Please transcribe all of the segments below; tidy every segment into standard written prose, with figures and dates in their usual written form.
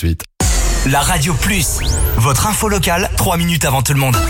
Suite. La Radio Plus, votre info locale, 3 minutes avant tout le monde.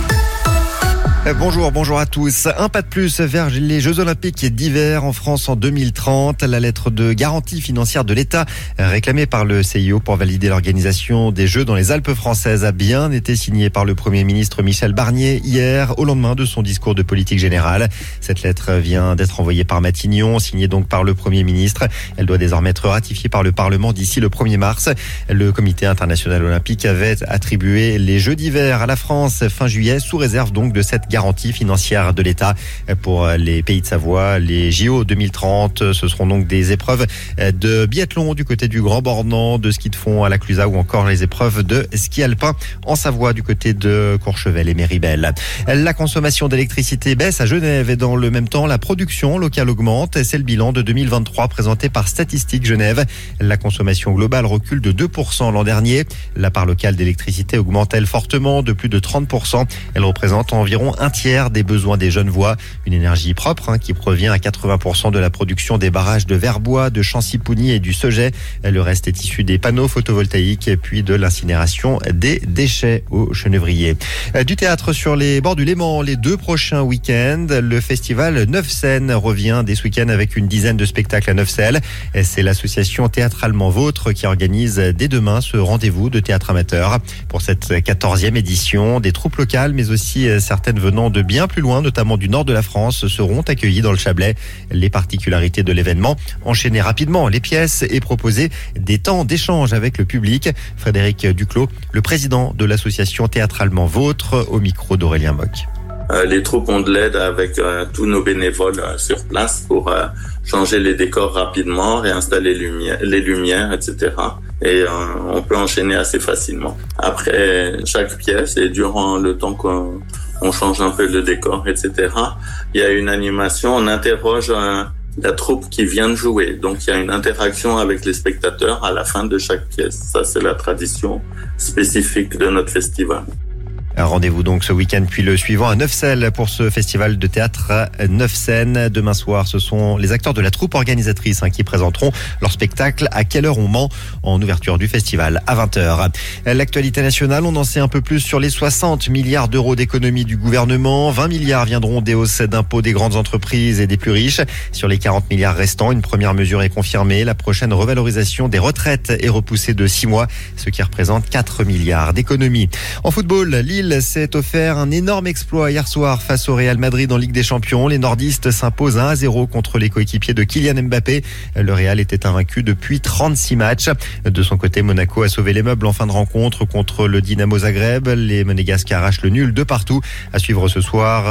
Bonjour à tous. Un pas de plus vers les Jeux Olympiques d'hiver en France en 2030. La lettre de garantie financière de l'État réclamée par le CIO pour valider l'organisation des Jeux dans les Alpes françaises a bien été signée par le Premier ministre Michel Barnier hier, au lendemain de son discours de politique générale. Cette lettre vient d'être envoyée par Matignon, signée donc par le Premier ministre. Elle doit désormais être ratifiée par le Parlement d'ici le 1er mars. Le Comité international olympique avait attribué les Jeux d'hiver à la France fin juillet, sous réserve donc de cette garantie financière de l'État. Pour les Pays de Savoie, les JO 2030, ce seront donc des épreuves de biathlon du côté du Grand Bornand, de ski de fond à la Clusaz ou encore les épreuves de ski alpin en Savoie du côté de Courchevel et Méribel. La consommation d'électricité baisse à Genève et dans le même temps, la production locale augmente. C'est le bilan de 2023 présenté par Statistique Genève. La consommation globale recule de 2% l'an dernier. La part locale d'électricité augmente elle fortement de plus de 30%. Elle représente environ un tiers des besoins des Genevois. Une énergie propre qui provient à 80% de la production des barrages de Verbois, de Chancy-Pougny et du Seget. Le reste est issu des panneaux photovoltaïques puis de l'incinération des déchets au Chenévrier. Du théâtre sur les bords du Léman les 2 prochains week-ends. Le festival Neuf Scènes revient dès ce week-end avec une dizaine de spectacles à Neufcelles. C'est l'association Théâtralement Vôtre qui organise dès demain ce rendez-vous de théâtre amateur. Pour cette 14e édition, des troupes locales mais aussi certaines venant de bien plus loin, notamment du nord de la France, seront accueillis dans le Chablais. Les particularités de l'événement: enchaîner rapidement les pièces et proposer des temps d'échange avec le public. Frédéric Duclos, le président de l'association Théâtralement Vôtre, au micro d'Aurélien Moc. Les troupes ont de l'aide avec tous nos bénévoles sur place pour changer les décors rapidement, réinstaller les lumières, etc. Et on peut enchaîner assez facilement. Après chaque pièce et durant le temps qu'on change un peu le décor, etc., il y a une animation, on interroge la troupe qui vient de jouer. Donc il y a une interaction avec les spectateurs à la fin de chaque pièce. Ça, c'est la tradition spécifique de notre festival. Rendez-vous donc ce week-end puis le suivant à Neufcelles pour ce festival de théâtre Neuf Scènes. Demain soir, ce sont les acteurs de la troupe organisatrice qui présenteront leur spectacle À quelle heure on ment en ouverture du festival à 20h. L'actualité nationale, on en sait un peu plus sur les 60 milliards d'euros d'économies du gouvernement. 20 milliards viendront des hausses d'impôts des grandes entreprises et des plus riches. Sur les 40 milliards restants, une première mesure est confirmée. La prochaine revalorisation des retraites est repoussée de 6 mois, ce qui représente 4 milliards d'économies. En football, Lille s'est offert un énorme exploit hier soir face au Real Madrid en Ligue des Champions. Les nordistes s'imposent 1-0 contre les coéquipiers de Kylian Mbappé. Le Real était invaincu depuis 36 matchs. De son côté, Monaco a sauvé les meubles en fin de rencontre contre le Dynamo Zagreb. Les Monégasques arrachent le nul de partout. À suivre ce soir